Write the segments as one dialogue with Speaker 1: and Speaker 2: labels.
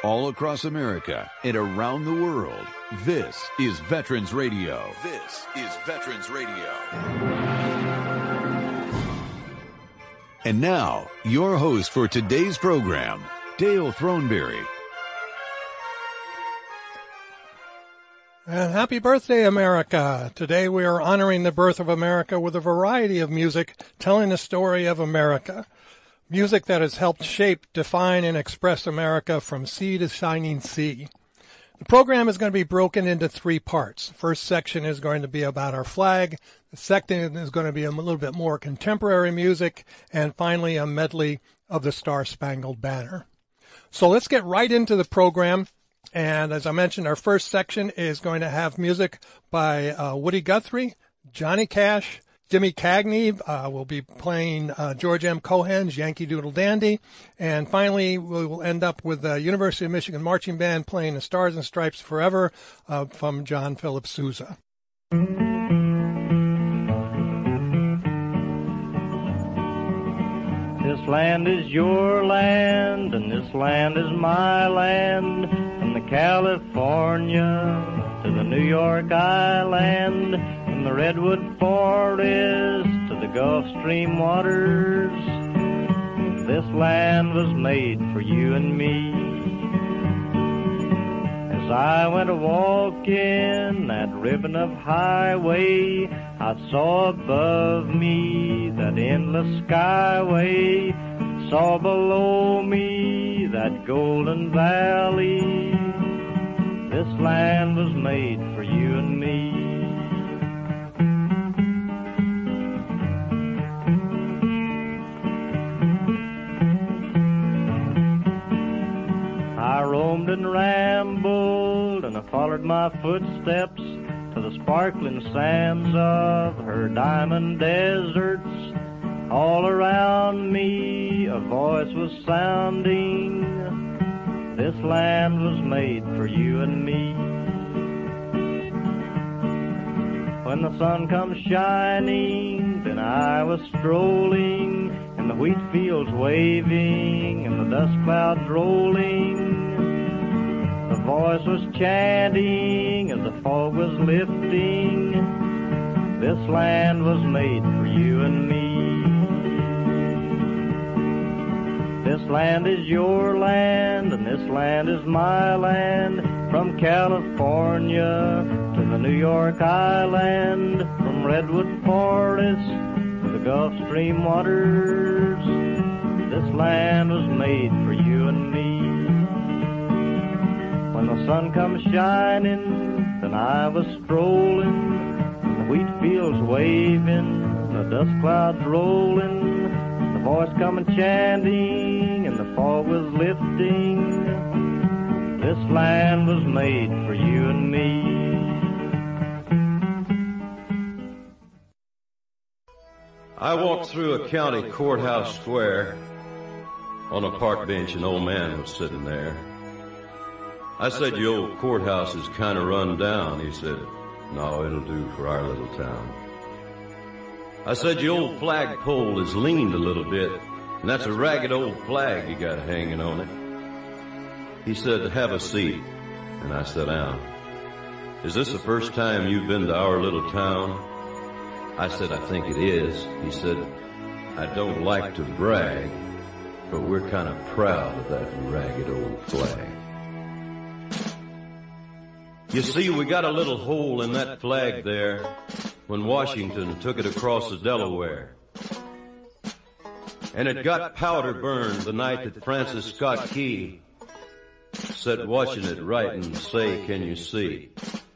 Speaker 1: all across America and around the world. This is Veterans Radio. This is Veterans Radio. And now, your host for today's program, Dale Throneberry.
Speaker 2: And happy birthday, America. Today we are honoring the birth of America with a variety of music telling the story of America. Music that has helped shape, define, and express America from sea to shining sea. The program is going to be broken into three parts. The first section is going to be about our flag. The second is going to be a little bit more contemporary music. And finally, a medley of the Star-Spangled Banner. So let's get right into the program. And as I mentioned, our first section is going to have music by Woody Guthrie, Johnny Cash, Jimmy Cagney will be playing George M. Cohan's Yankee Doodle Dandy. And finally, we will end up with the University of Michigan Marching Band playing The Stars and Stripes Forever from John Philip Sousa.
Speaker 3: This land is your land, and this land is my land. From the California to the New York Island, from the Redwood Forest to the Gulf Stream waters, this land was made for you and me. As I went a-walking that ribbon of highway, I saw above me that endless skyway, saw below me that golden valley. This land was made for you and me. I roamed and rambled, and I followed my footsteps to the sparkling sands of her diamond deserts. All around me a voice was sounding, this land was made for you and me. When the sun comes shining, then I was strolling, and the wheat fields waving, and the dust clouds rolling. The voice was chanting as the fog was lifting, this land was made for you and me. This land is your land, and this land is my land. From California to the New York Island, from Redwood Forest to the Gulf Stream waters, this land was made for you and me. When the sun comes shining, then I was strolling, and the wheat fields waving, and the dust clouds rolling, the voice coming chanting, and the fog was lifting. This land was made for you and me.
Speaker 4: I walked through a county courthouse square. On a park bench, an old man was sitting there. I said, "Your old courthouse is kind of run down." He said, "No, it'll do for our little town." I said, "Your old flagpole is leaned a little bit, and that's a ragged old flag you got hanging on it." He said, "Have a seat," and I sat down. "Is this the first time you've been to our little town?" I said, "I think it is." He said, "I don't like to brag, but we're kind of proud of that ragged old flag." You see, we got a little hole in that flag there when Washington took it across the Delaware. And it got powder burned the night that Francis Scott Key sat watching it write and say, "Can you see?"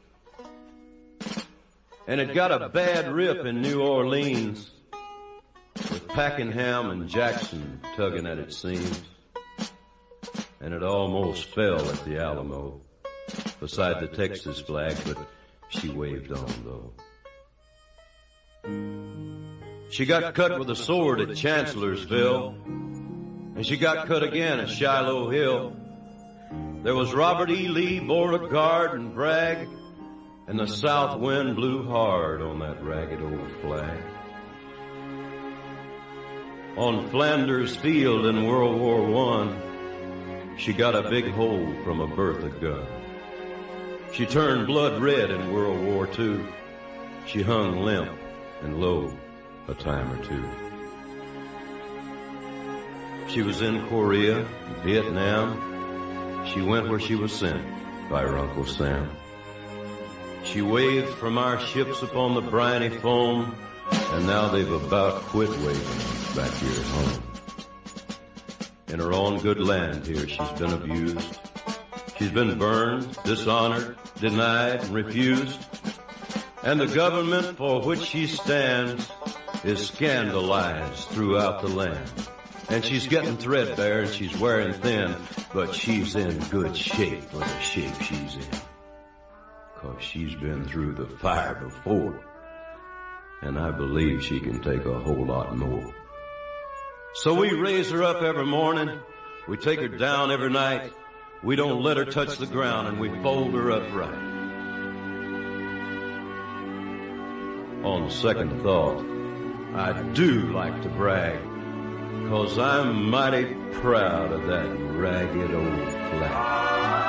Speaker 4: And it got a bad rip in New Orleans with Pakenham and Jackson tugging at its seams. And it almost fell at the Alamo beside the Texas flag, but she waved on, though. She got cut with a sword at Chancellorsville, and she got cut again at Shiloh Hill. There was Robert E. Lee, Beauregard, and Bragg, and the south wind blew hard on that ragged old flag. On Flanders Field in World War I, She got a big hole from a Bertha gun. She turned blood red in World War II. She hung limp and low a time or two. She was in Korea, Vietnam. She went where she was sent by her Uncle Sam. She waved from our ships upon the briny foam, and now they've about quit waving back here at home. In her own good land here she's been abused. She's been burned, dishonored, denied, and refused. And the government for which she stands is scandalized throughout the land. And she's getting threadbare and she's wearing thin, but she's in good shape for the shape she's in. 'Cause she's been through the fire before. And I believe she can take a whole lot more. So we raise her up every morning. We take her down every night. We don't let her touch the ground, and we fold her up right. On second thought, I do like to brag, 'cause I'm mighty proud of that ragged old flag.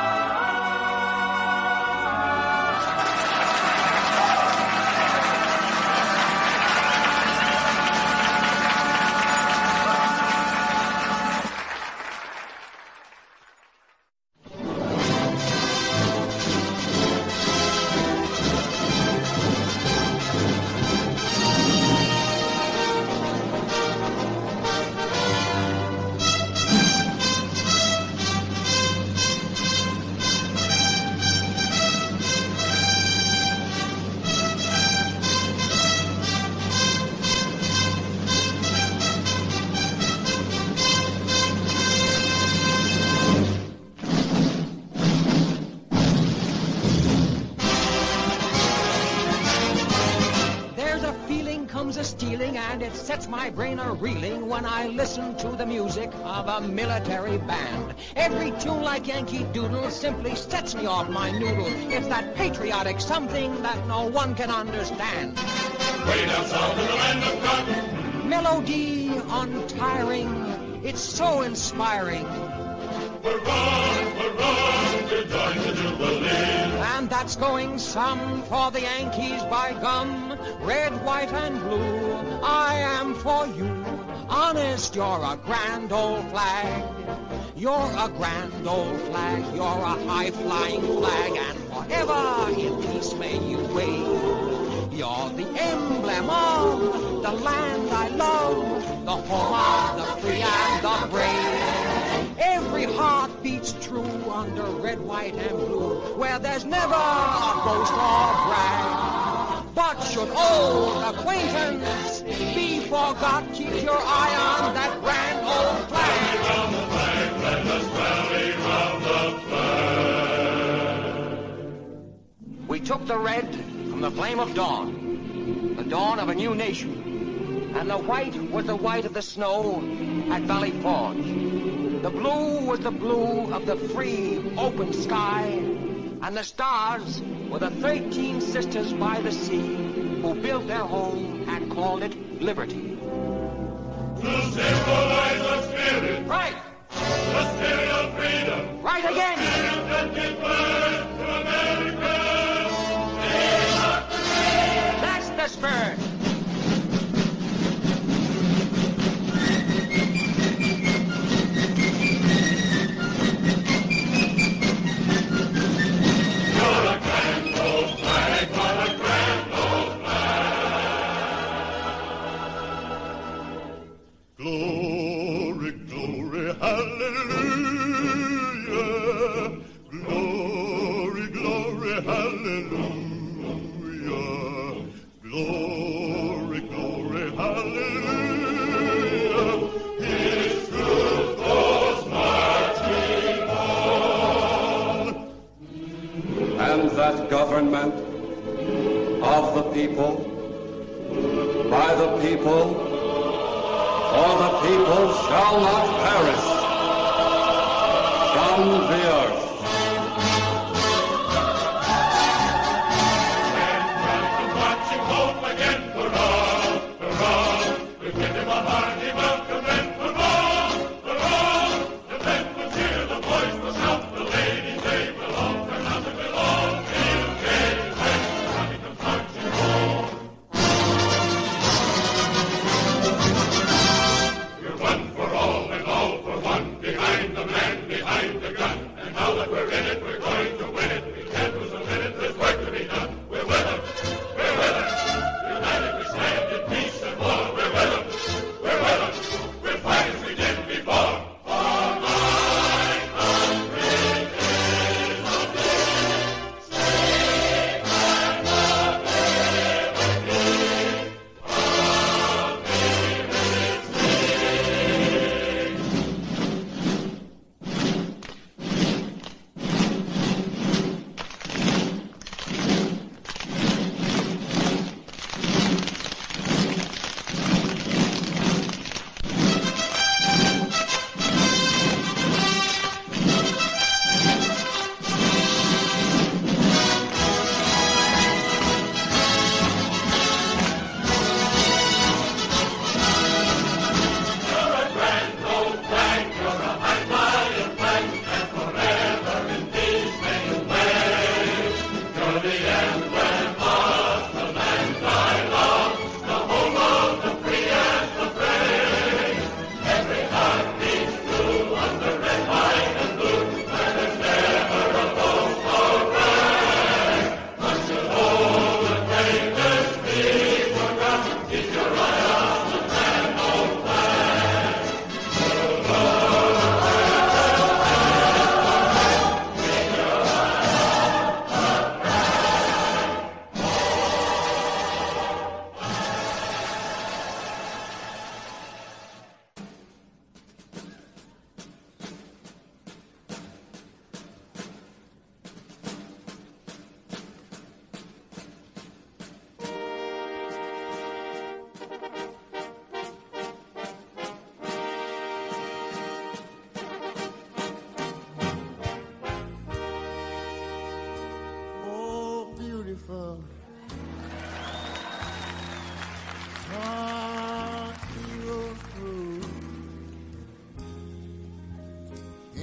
Speaker 5: My brain a-reeling when I listen to the music of a military band. Every tune like Yankee Doodle simply sets me off my noodle. It's that patriotic something that no one can understand.
Speaker 6: Way down south in the land of cotton.
Speaker 5: Melody untiring, it's so inspiring.
Speaker 6: We're on to join the Jubilee.
Speaker 5: And that's going some for the Yankees by gum. Red, white, and blue, I am for you. Honest, you're a grand old flag. You're a grand old flag. You're a high-flying flag. And forever in peace may you wave. You're the emblem of the land I love. The home of the free and the brave. Every heart beats true under red, white, and blue, where there's never a boast or brag. But should old acquaintance be forgot, keep your eye on that grand old flag.
Speaker 6: Round the flag, let us rally round the flag.
Speaker 5: We took the red from the flame of dawn, the dawn of a new nation, and the white was the white of the snow at Valley Forge. The blue was the blue of the free, open sky, and the stars were the 13 sisters by the sea who built their home and called it liberty.
Speaker 6: To symbolize the spirit,
Speaker 5: Right!
Speaker 6: the spirit of freedom,
Speaker 5: Right again!
Speaker 6: that gives birth to America.
Speaker 5: That's the spirit!
Speaker 6: Glory, glory, hallelujah. Glory, glory, hallelujah. Glory, glory, hallelujah. His truth goes marching on.
Speaker 7: And that government of the people, by the people, for the people shall not perish from the earth.
Speaker 6: And from marching home again, hurrah, hurrah. We give them a hearty welcome and hurrah, hurrah. The men will cheer, the boys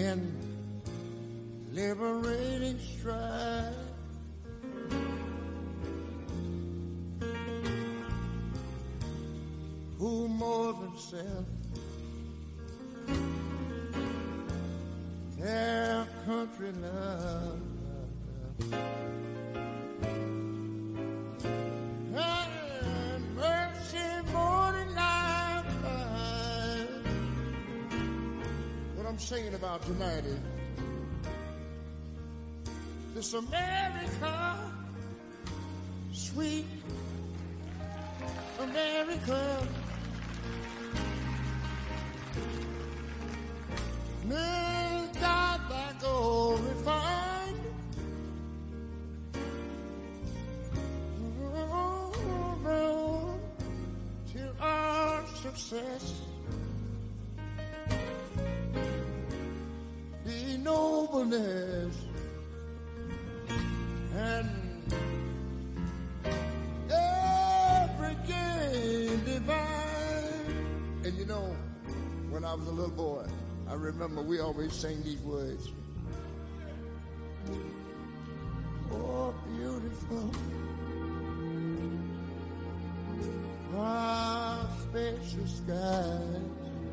Speaker 8: in liberating strife. Who more than self their country love, and mercy more than life. What I'm singing about tonight is this America, sweet America. May God thy glorified. Oh, till our success be nobleness and every gain divine. And you know, when I was a little boy, I remember we always sang these words. Oh, beautiful, ah, spacious skies,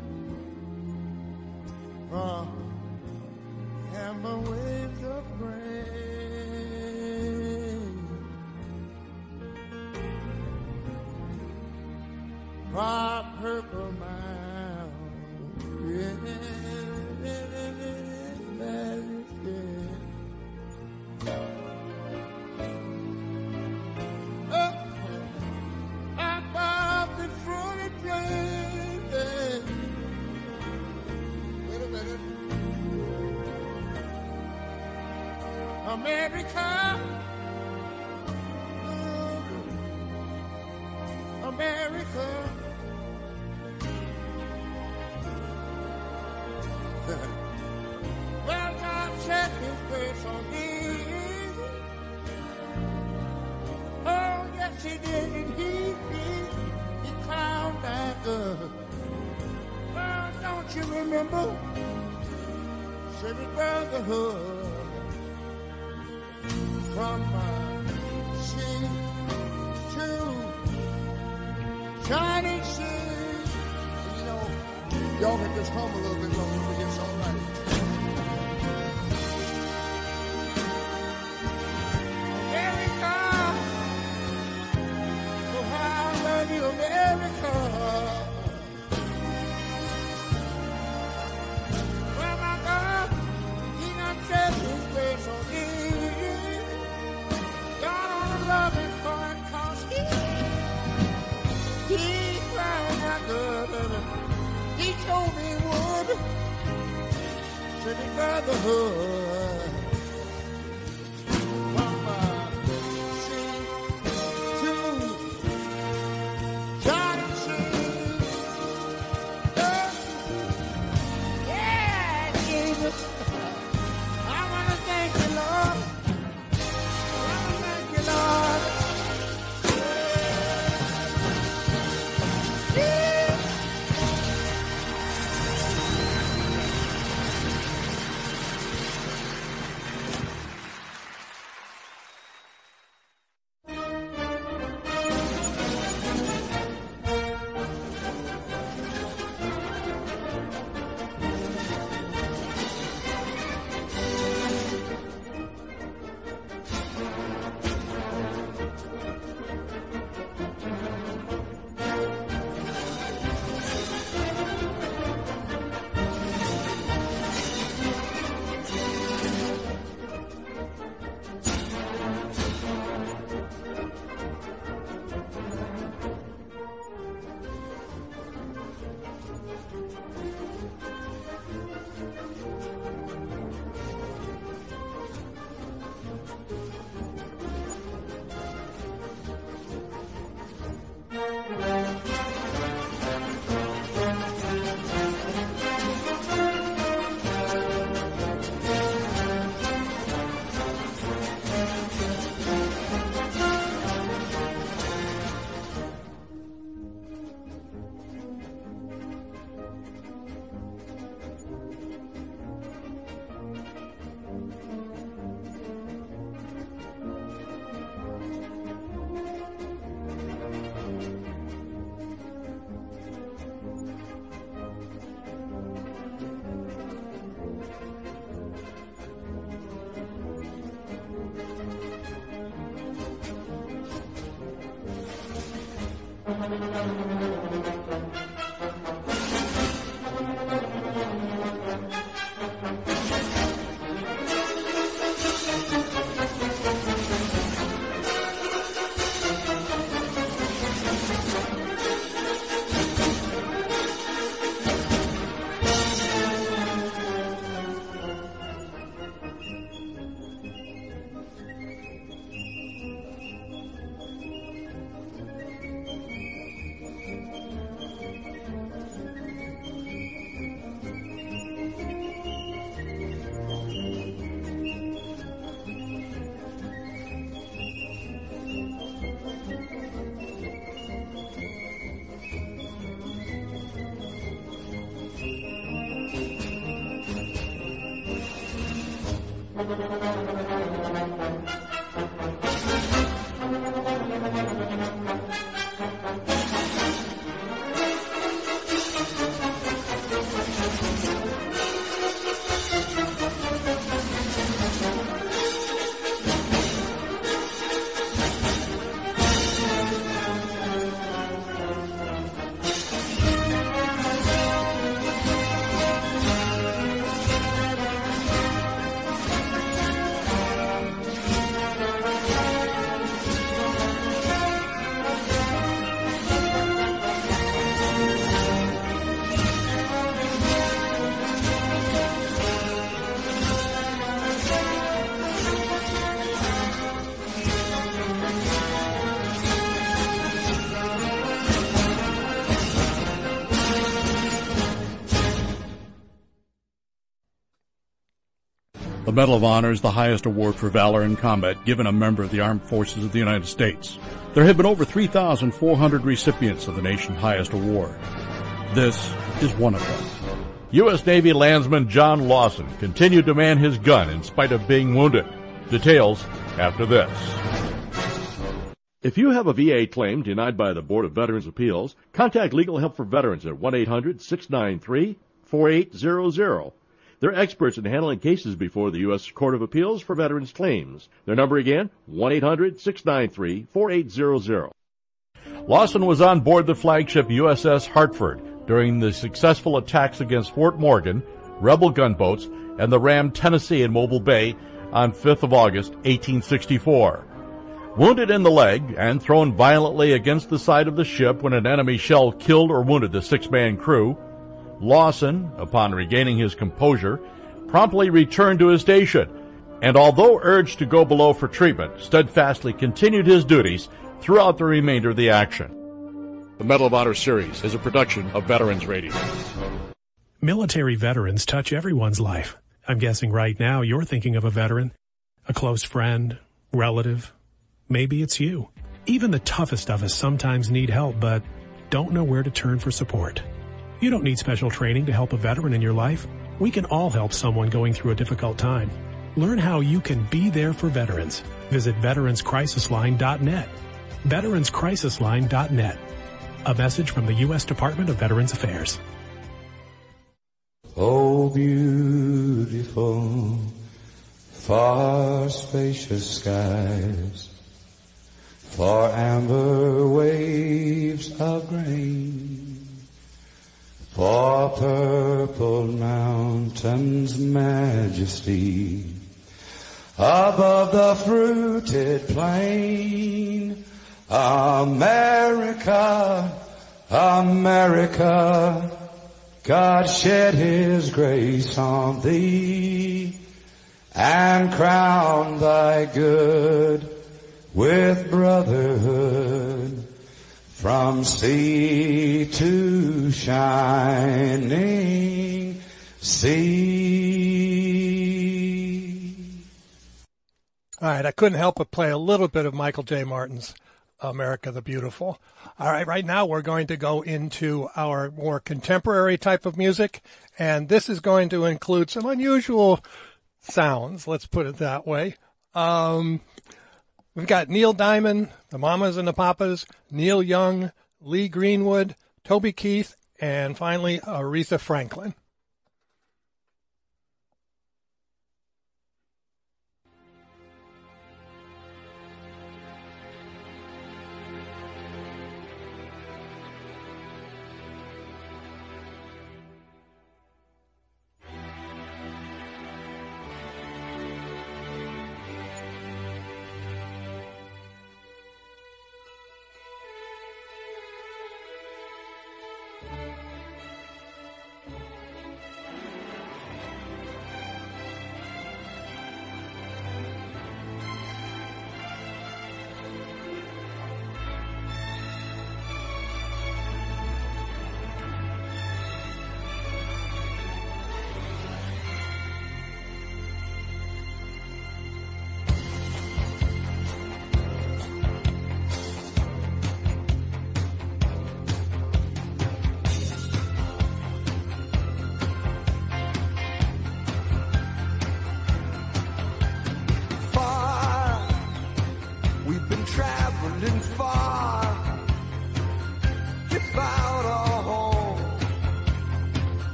Speaker 8: ah, amber waves of grain, ah, purple mountains. America, America. Well, God set his grace on me. Oh, yes, he did, and he crowned that good. Well, don't you remember? Civic brotherhood. From sea to shining sea. And you know, y'all can just hum a little bit longer to get all right. America, oh how I love you, America. Well, my God, he done set his grace on me. Loving for it, 'cause he cried out good. He told me he would. City brotherhood. From sea to shining sea. Yeah, Jesus. I want to thank you, Lord. Lord.
Speaker 9: The Medal of Honor is the highest award for valor in combat given a member of the Armed Forces of the United States. There have been over 3,400 recipients of the nation's highest award. This is one of them.
Speaker 10: U.S. Navy Landsman John Lawson continued to man his gun in spite of being wounded. Details after this. If you have a VA claim denied by the Board of Veterans' Appeals, contact Legal Help for Veterans at 1-800-693-4800. They're experts in handling cases before the U.S. Court of Appeals for Veterans Claims. Their number again, 1-800-693-4800. Lawson was on board the flagship USS Hartford during the successful attacks against Fort Morgan, rebel gunboats, and the rammed Tennessee in Mobile Bay on 5th of August, 1864. Wounded in the leg and thrown violently against the side of the ship when an enemy shell killed or wounded the six-man crew, Lawson, upon regaining his composure, promptly returned to his station, and although urged to go below for treatment, steadfastly continued his duties throughout the remainder of the action.
Speaker 9: The Medal of Honor series is a production of Veterans Radio.
Speaker 11: Military veterans touch everyone's life. I'm guessing right now you're thinking of a veteran, a close friend, relative. Maybe it's you. Even the toughest of us sometimes need help, but don't know where to turn for support. You don't need special training to help a veteran in your life. We can all help someone going through a difficult time. Learn how you can be there for veterans. Visit veteranscrisisline.net. veteranscrisisline.net. A message from the U.S. Department of Veterans Affairs.
Speaker 12: Oh, beautiful, far spacious skies, for amber waves of grain, for purple mountains' majesty, above the fruited plain. America, America, God shed His grace on thee and crowned thy good with brotherhood. From sea to shining sea.
Speaker 2: All right, I couldn't help but play a little bit of Michael J. Martin's America the Beautiful. All right, right now we're going to go into our more contemporary type of music, and this is going to include some unusual sounds, let's put it that way. We've got Neil Diamond, the Mamas and the Papas, Neil Young, Lee Greenwood, Toby Keith, and finally Aretha Franklin.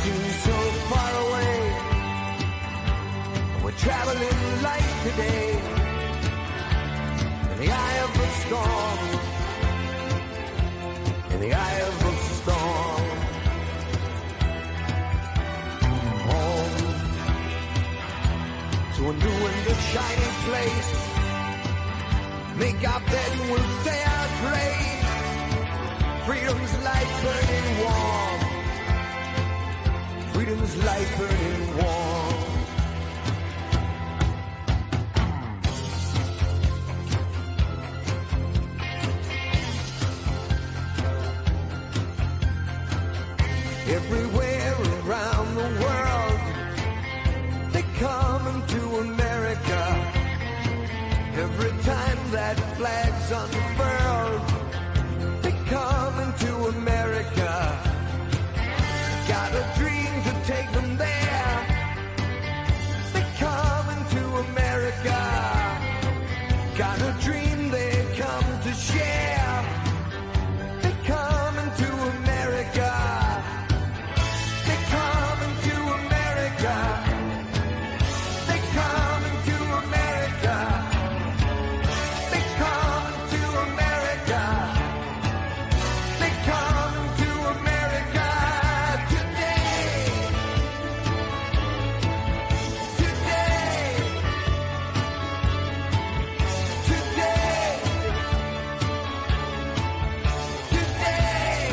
Speaker 13: seems so far away. We're traveling light today in the eye of the storm, in the eye of the storm. Home to a new and a shining place. Make our bed and we'll say our grace. Freedom's light burning warm. Freedom's light burning warm. Everywhere around the world, they come into America. Every time that flag's unfurled, they come into America. Got a dream to take them there. They come into America. Got a dream they come to share. They come into America. They come into America. They come into America. They come into America. They come into America today. Today. Today. Today.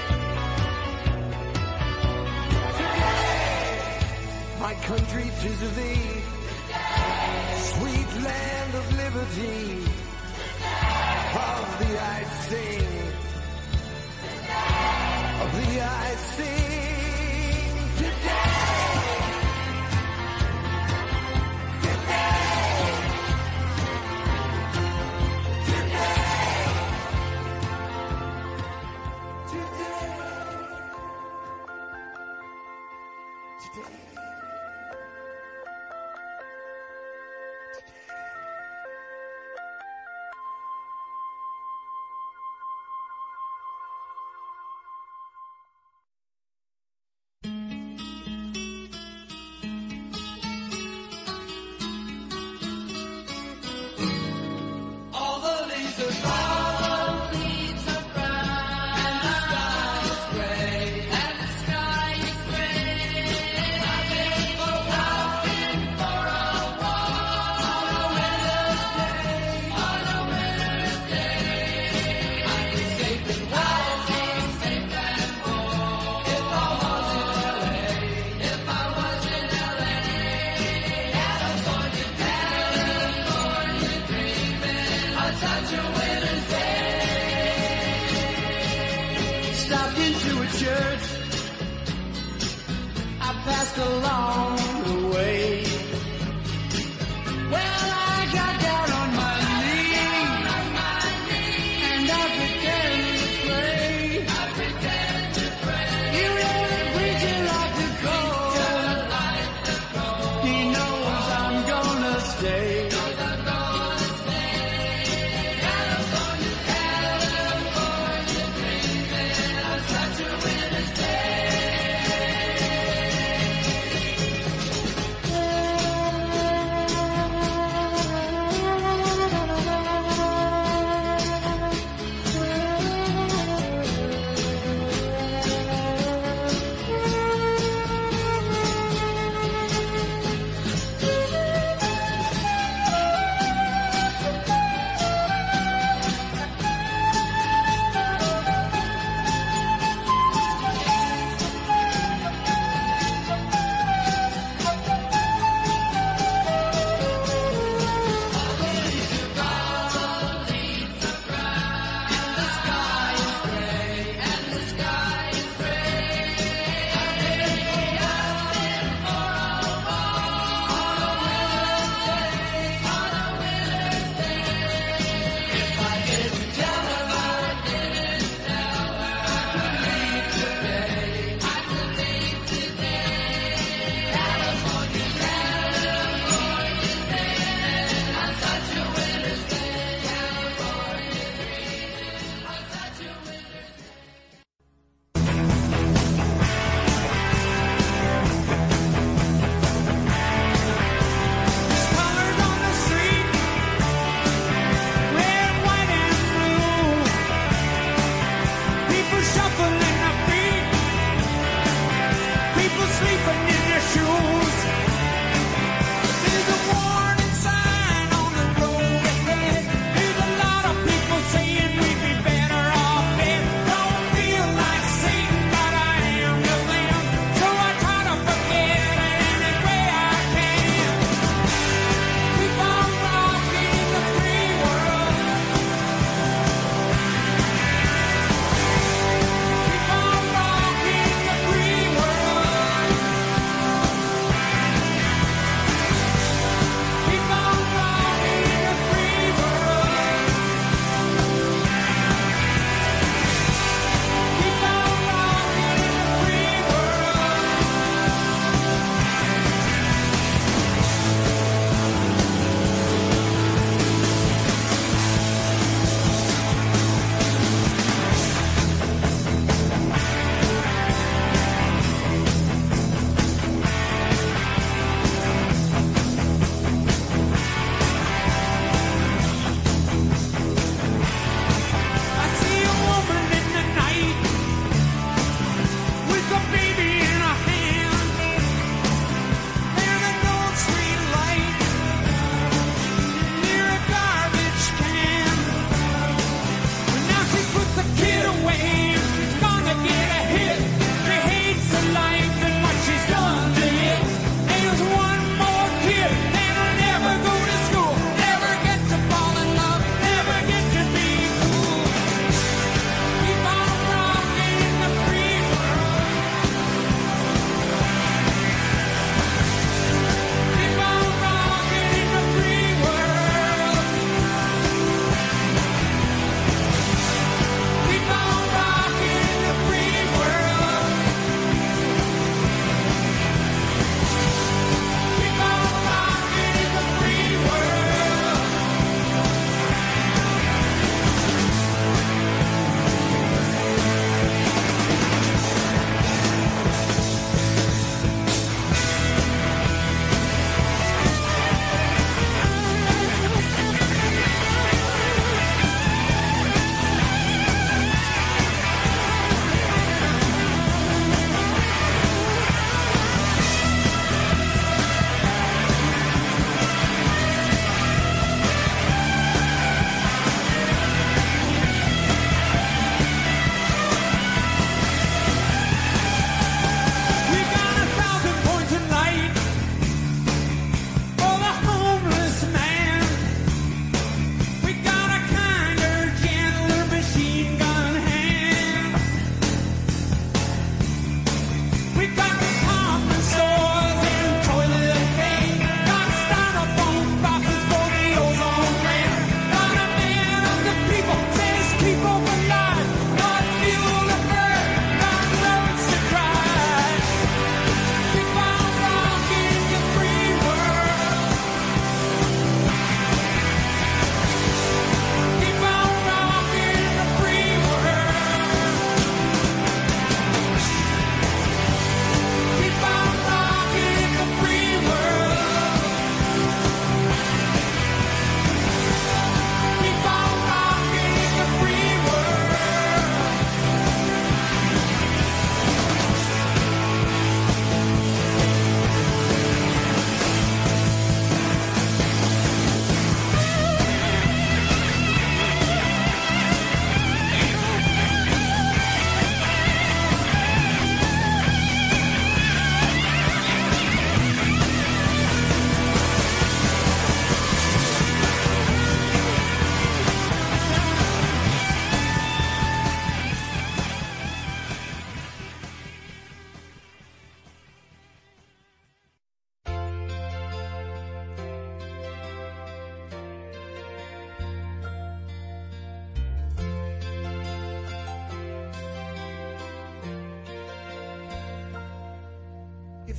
Speaker 13: My country, 'tis of thee, sweet land of liberty. Of thee I sing, of thee I sing today. Today. Today. Today.
Speaker 12: All the leaves are brown, and the sky is gray, and the sky is gray. I've been for a walk on a winter's day, on a winter's day. I'd be safe and warm, if I was in LA, if I was in LA. California, California dreaming, on such a winter's day.
Speaker 13: Stopped into a church. I passed along the way. Well, I got down on my knees, and I pretended to pray. You know the preacher like to go. He knows I'm gonna stay. California, California dreaming, on such a winter's day.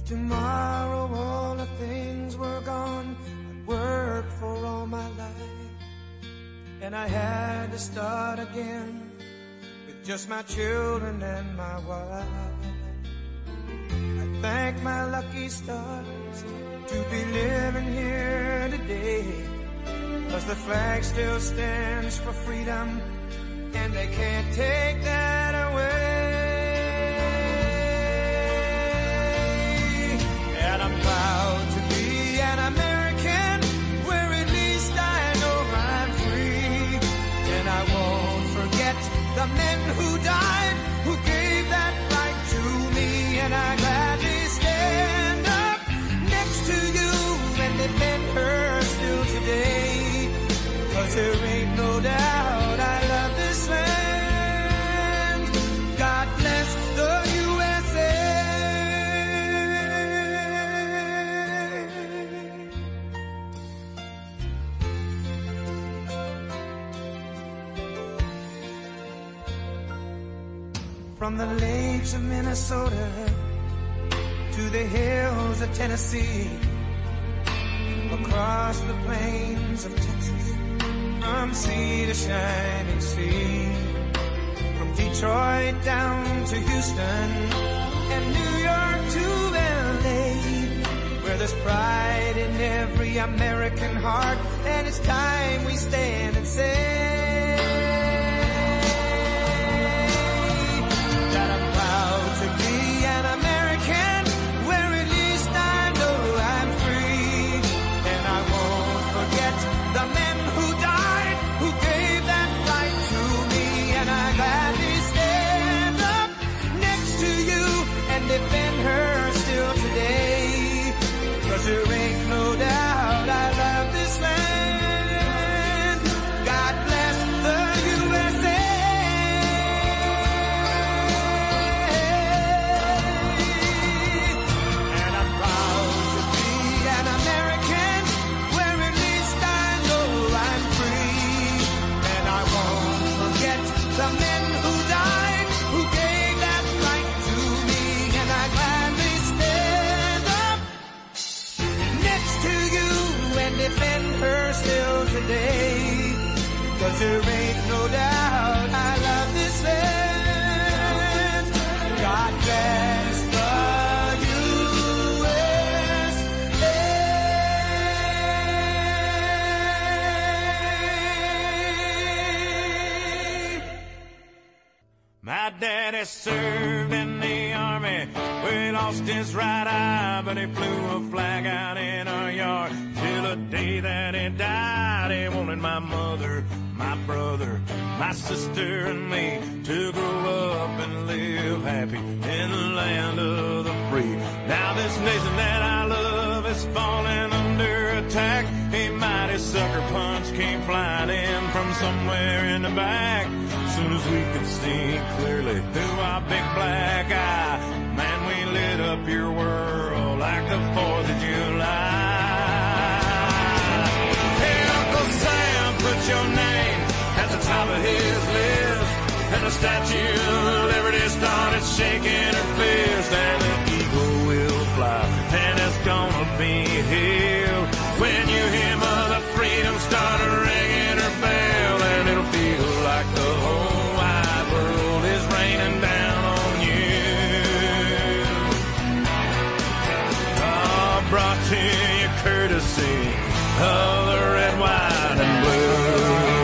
Speaker 13: If tomorrow all the things were gone I'd worked for all my life, and I had to start again with just my children and my wife. I thank my lucky stars to be living here today, 'cause the flag still stands for freedom, and they can't take that away. And I'm proud to be an American, where at least I know I'm free. And I won't forget the men who died, who gave that right to me. And I gladly stand up next to you and defend her still today, 'cause there ain't no doubt I love this land. God bless the USA. From the lakes of Minnesota to the hills of Tennessee, across the plains of Texas, from sea to shining sea, from Detroit down to Houston and New York to LA, where there's pride in every American heart, and it's time we stand and say that I'm proud to be an American, where at least I know I'm free. And I won't forget the men who died, who gave that right to me. And I gladly stand up next to you and defend her still today, 'cause there ain't no doubt I love this land. God bless the USA. And I'm proud to be an American, where at least I know I'm free. And I won't forget the men who died, who gave that right to me. And I gladly stand up next to you and defend her still today, 'cause there ain't no doubt I love this land. God bless the USA.
Speaker 14: My daddy served in the army, where he lost his right eye, but he flew a flag out in our yard till the day that he died. He wanted my mother, my brother, my sister, and me to grow up and live happy in the land of the free. Now this nation that I love is falling under attack. A mighty sucker punch came flying in from somewhere in the back. Soon as we could see clearly through our big black eye, man, we lit up your world like the 4th of July. Hey, Uncle Sam, put your name at the top of his list, and the Statue of Liberty started shaking her fist, and the eagle will fly, and it's gonna be here when you hear Mother Freedom start ringing her bell, and it'll feel like the whole wide world is raining down on you. Oh, brought to you courtesy of the red, white, and blue.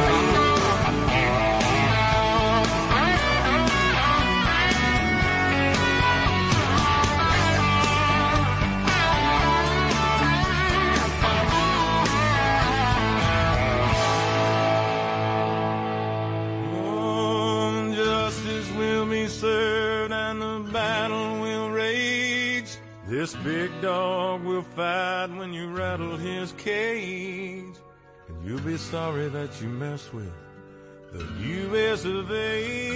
Speaker 14: Served and the battle will rage. This big dog will fight when you rattle his cage, and you'll be sorry that you mess with the U.S. of A.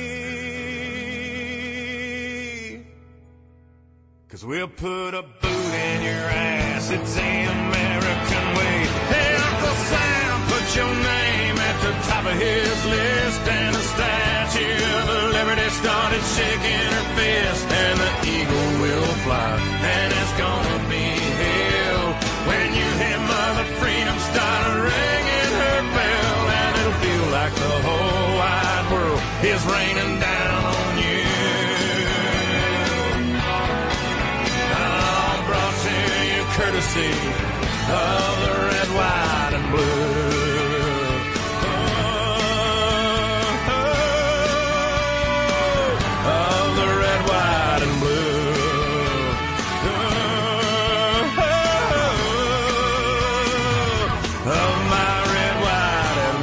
Speaker 14: 'Cause we'll put a boot in your ass, it's the American way. Hey, Uncle Sam, put your name at the top of his list, and the Statue of Liberty started shaking her fist, and the eagle will fly, and it's gonna is raining down on you. Brought to you courtesy of the red, white, and blue. Of the red, white, and blue. Of my red, white, and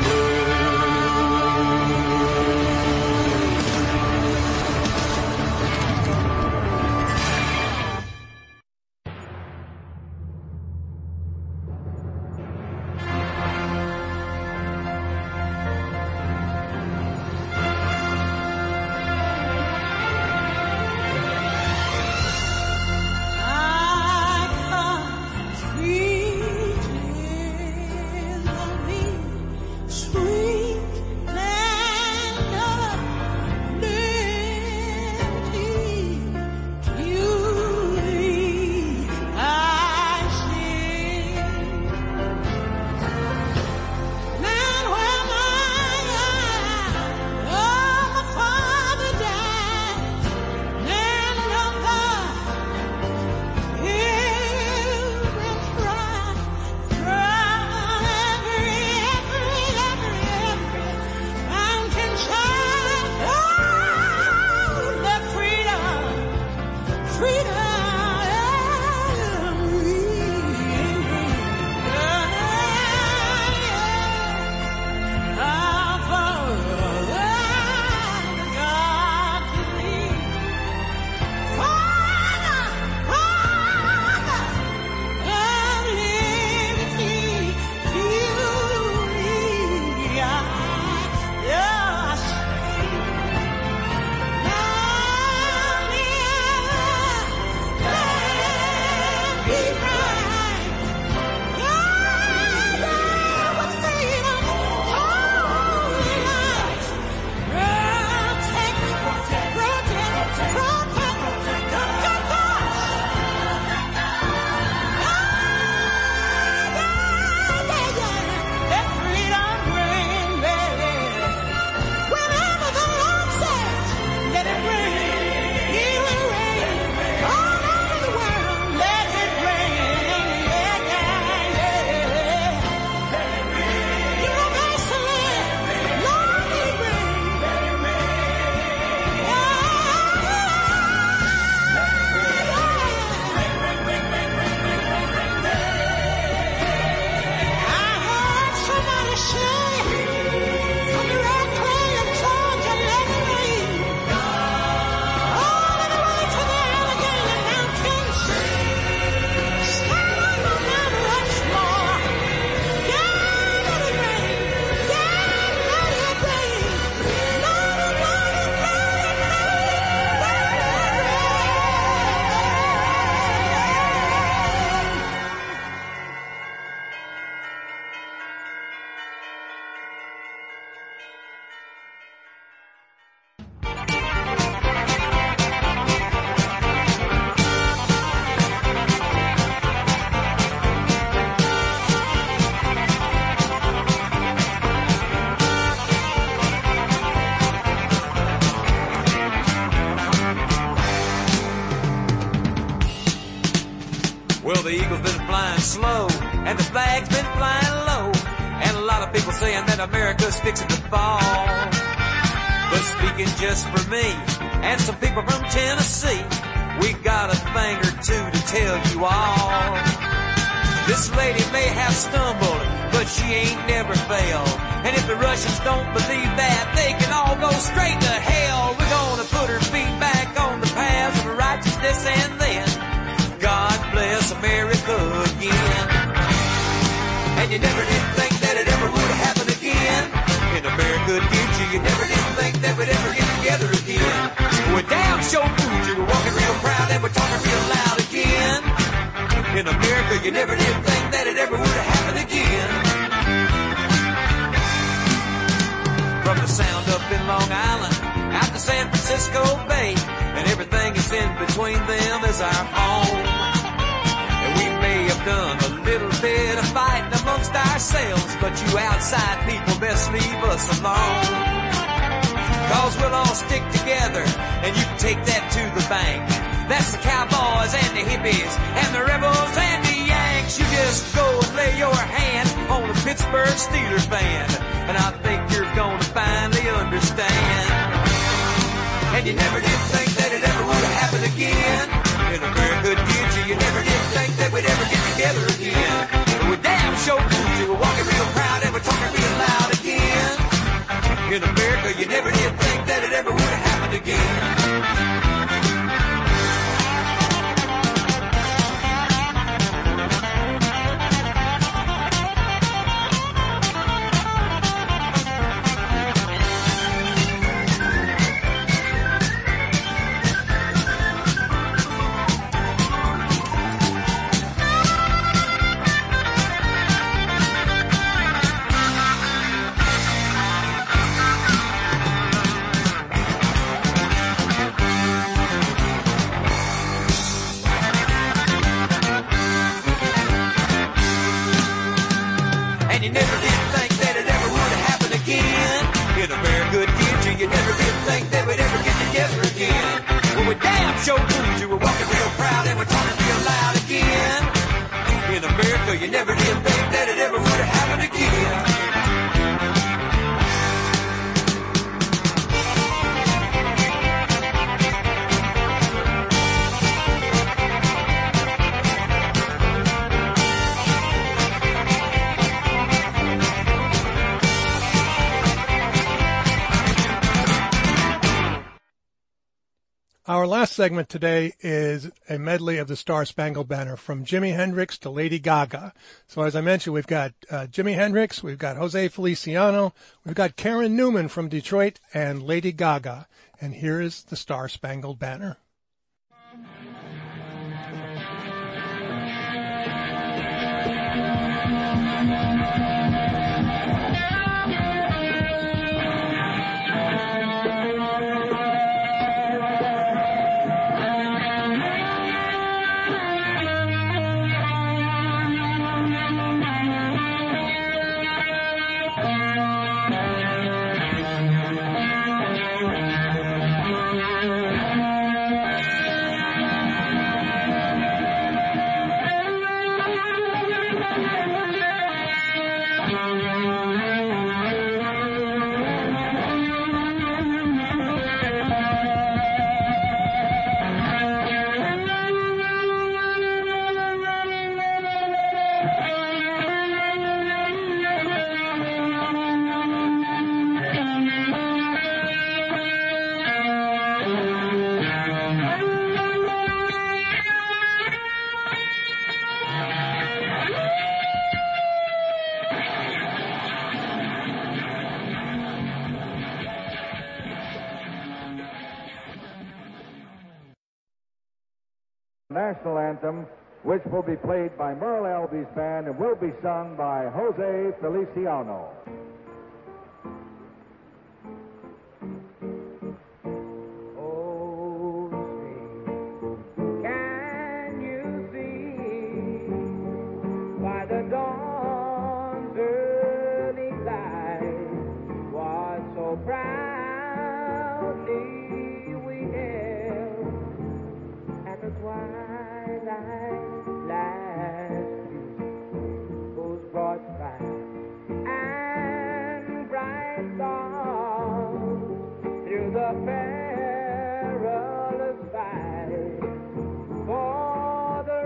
Speaker 15: Well, the eagle's been flying slow, and the flag's been flying low, and a lot of people saying that America's fixing to fall. But speaking just for me, and some people from Tennessee, we got a thing or two to tell you all. This lady may have stumbled, but she ain't never failed. And if the Russians don't believe that, they can all go straight to hell. We're gonna put her feet back on the paths of righteousness, and then God bless America again. And you never did think that it ever would happen again. In America, did you? You never did think that we'd ever get together again. We're down show food, you were walking real proud, and we're talking real loud again. In America, you never did think that it ever would happen again. From the Sound up in Long Island, out to San Francisco Bay, and everything is in between them is our home. And we may have done a little bit of fighting amongst ourselves, but you outside people best leave us alone. 'cause we'll all stick together, and you can take that to the bank. That's the cowboys and the hippies and the rebels and the Yanks. You just go and lay your hand on the Pittsburgh Steelers fan, and I think you're gonna finally understand. And you never did think that it ever would happen again. In America, did you? You never did think that we'd ever get together again. But we damn sure proved you. We're walking real proud and we're talking real loud again. In America, you never did think that it ever would have happened again. And you never did think that it ever would happen again. In America, did you? You never did think that we'd ever get together again. Well, we damn sure proved you. We're walking real proud and we're talking real loud again. In America, you never did think that it ever would have happened again.
Speaker 2: Our last segment today is a medley of the Star-Spangled Banner from Jimi Hendrix to Lady Gaga. So as I mentioned, we've got Jimi Hendrix, we've got Jose Feliciano, we've got Karen Newman from Detroit, and Lady Gaga. And here is the Star-Spangled Banner.
Speaker 16: National anthem, which will be played by Merle Alby's band and will be sung by Jose Feliciano.
Speaker 13: Can you see by the dawn's early light what so proudly we held, and the twilight last goes brought by and bright stars through the perilous fight. For the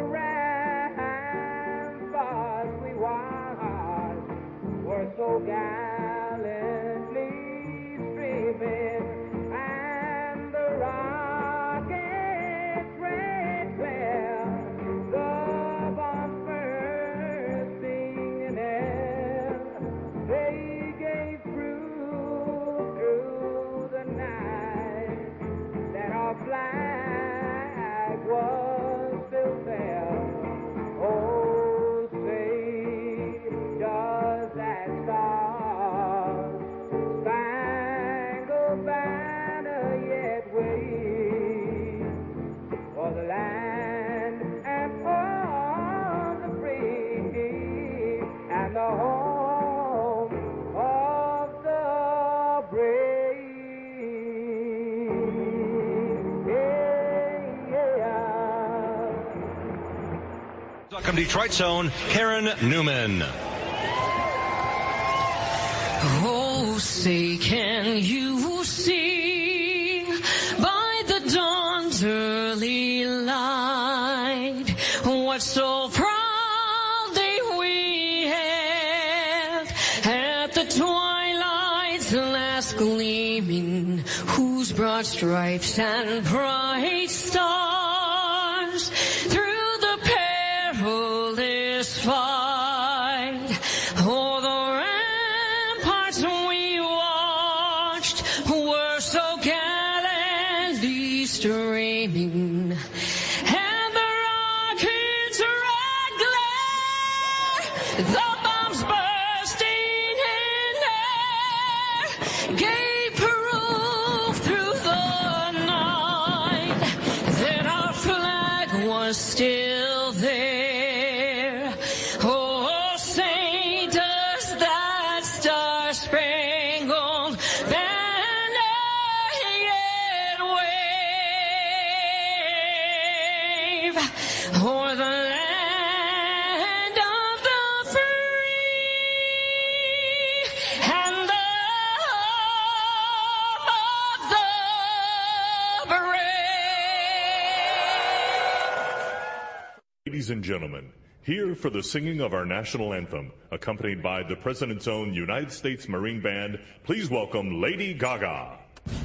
Speaker 13: ramparts we watched were so gallantly streaming, and the rockets red glare, the bombs bursting in air. They gave through the night.
Speaker 17: welcome Detroit's own Karen Newman.
Speaker 18: Oh, say, can you see by the dawn's early light what so proudly we hailed at the twilight's last gleaming, whose broad stripes and bright stars through the perilous fight o'er the ramparts we watched were so gallantly streaming, and the rockets' red glare, the bombs bursting in air, gave proof through the night that our flag was still there. Oh, say does that star-spangled banner yet wave o'er the land of the free and the home of the brave?
Speaker 19: Ladies and gentlemen, here for the singing of our national anthem, accompanied by the President's own United States Marine Band, please welcome Lady Gaga.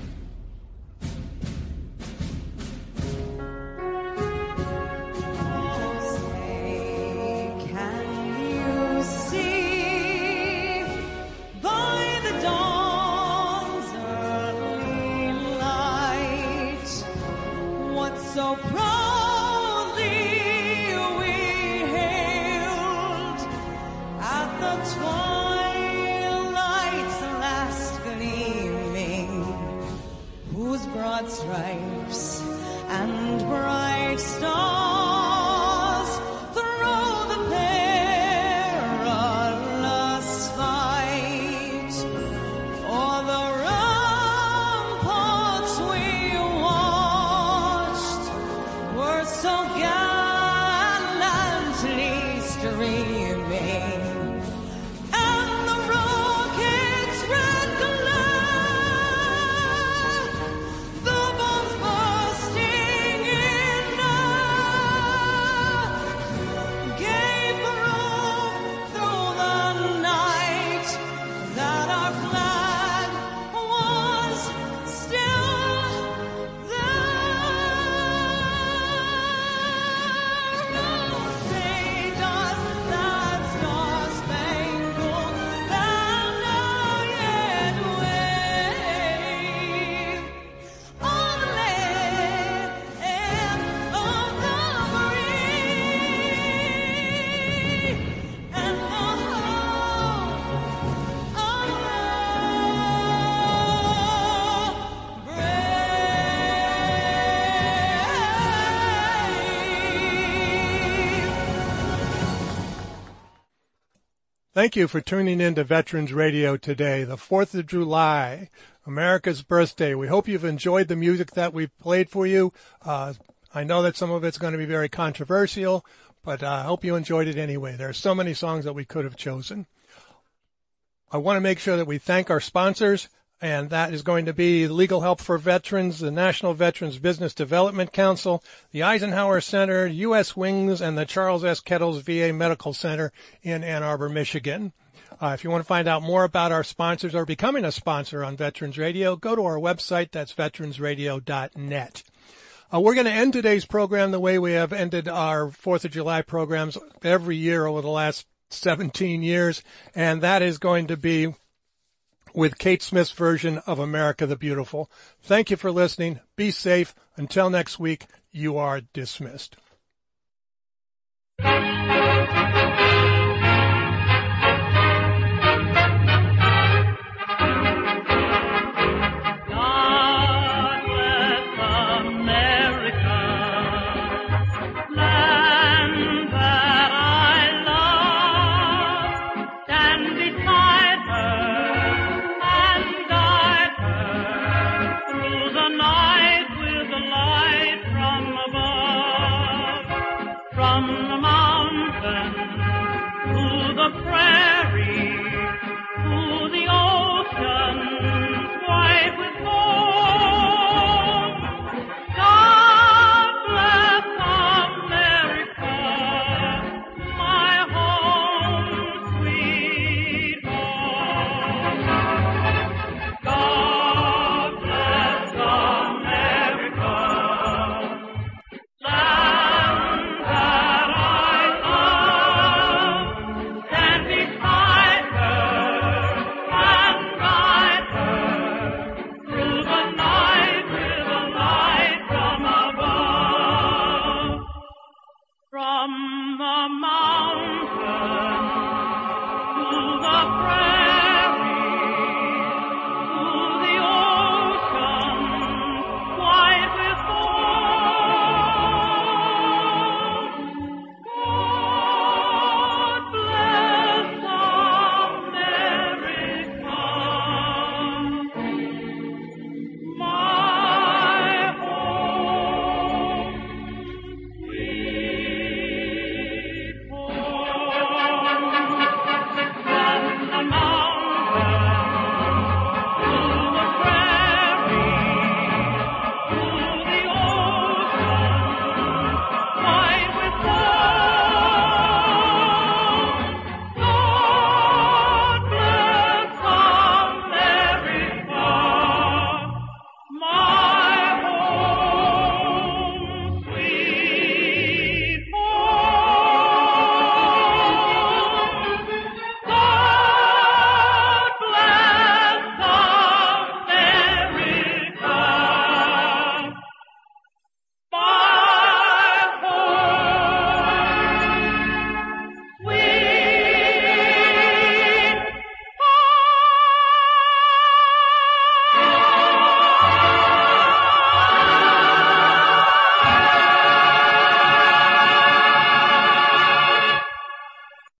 Speaker 12: Can you see by the dawn's early light what so proudly we hailed at the twilight's last gleaming, whose broad stripes and bright stars through the perilous fight o'er the ramparts we watched were so gallantly streaming, and the rockets' red glare, the bombs bursting in air, gave proof through the night that our flag was still there. Oh, say does that star-spangled banner yet wave on the land of the free and the home of the
Speaker 2: Thank you for tuning in to Veterans Radio today, the 4th of July, America's birthday. We hope you've enjoyed the music that we've played for you. I know that some of it's going to be very controversial, but I hope you enjoyed it anyway. There are so many songs that we could have chosen. I want to make sure that we thank our sponsors, and that is going to be Legal Help for Veterans, the National Veterans Business Development Council, the Eisenhower Center, U.S. Wings, and the Charles S. Kettles VA Medical Center in Ann Arbor, Michigan. If you want to find out more about our sponsors or becoming a sponsor on Veterans Radio, go to our website. That's veteransradio.net. We're going to end today's program the way we have ended our 4th of July programs every year over the last 17 years, and that is going to be with Kate Smith's version of America the Beautiful. Thank you for listening. Be safe. Until next week, you are dismissed.
Speaker 12: God bless America, land that I love. Stand beside her and guide her through the night with the light from above. From the mountains it will